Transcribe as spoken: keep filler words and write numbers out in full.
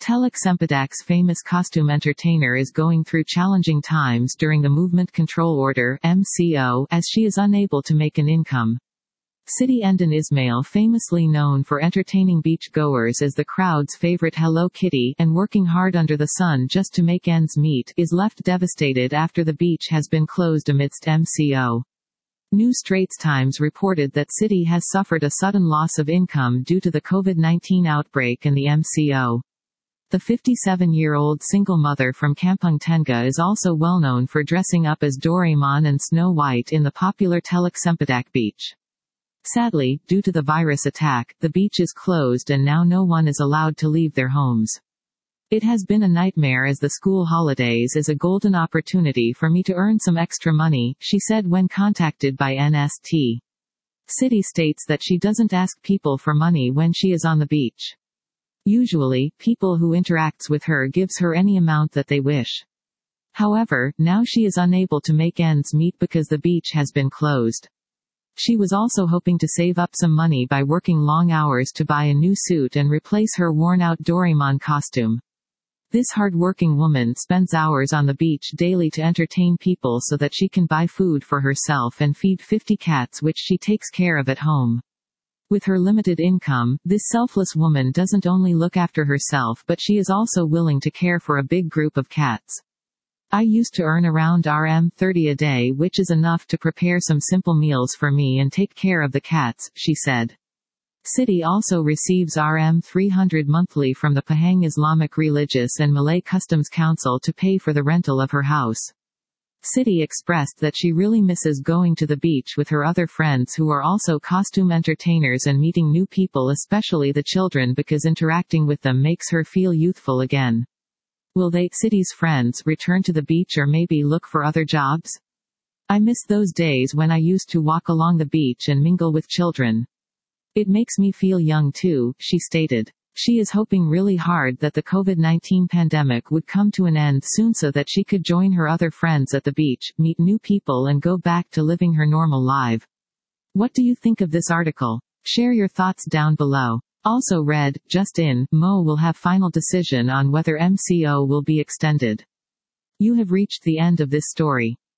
Teluk Sempedak's famous costume entertainer is going through challenging times during the Movement Control Order (M C O) as she is unable to make an income. Siti Endon Ismail, famously known for entertaining beach-goers as the crowd's favorite Hello Kitty and working hard under the sun just to make ends meet, is left devastated after the beach has been closed amidst M C O. New Straits Times reported that Siti has suffered a sudden loss of income due to the COVID nineteen outbreak and the M C O. The fifty-seven-year-old single mother from Kampung Tengah is also well known for dressing up as Doraemon and Snow White in the popular Teluk Sempedak beach. Sadly, due to the virus attack, the beach is closed and now no one is allowed to leave their homes. It has been a nightmare as the school holidays is a golden opportunity for me to earn some extra money, she said when contacted by N S T. Siti states that she doesn't ask people for money when she is on the beach. Usually, people who interacts with her gives her any amount that they wish. However, now she is unable to make ends meet because the beach has been closed. She was also hoping to save up some money by working long hours to buy a new suit and replace her worn-out Doraemon costume. This hard-working woman spends hours on the beach daily to entertain people so that she can buy food for herself and feed fifty cats which she takes care of at home. With her limited income, this selfless woman doesn't only look after herself but she is also willing to care for a big group of cats. I used to earn around R M thirty a day, which is enough to prepare some simple meals for me and take care of the cats, she said. Siti also receives R M three hundred monthly from the Pahang Islamic Religious and Malay Customs Council to pay for the rental of her house. Siti expressed that she really misses going to the beach with her other friends who are also costume entertainers and meeting new people, especially the children, because interacting with them makes her feel youthful again. Will they, Siti's friends, return to the beach or maybe look for other jobs? I miss those days when I used to walk along the beach and mingle with children. It makes me feel young too, she stated. She is hoping really hard that the COVID nineteen pandemic would come to an end soon so that she could join her other friends at the beach, meet new people and go back to living her normal life. What do you think of this article? Share your thoughts down below. Also read, just in, M O will have final decision on whether M C O will be extended. You have reached the end of this story.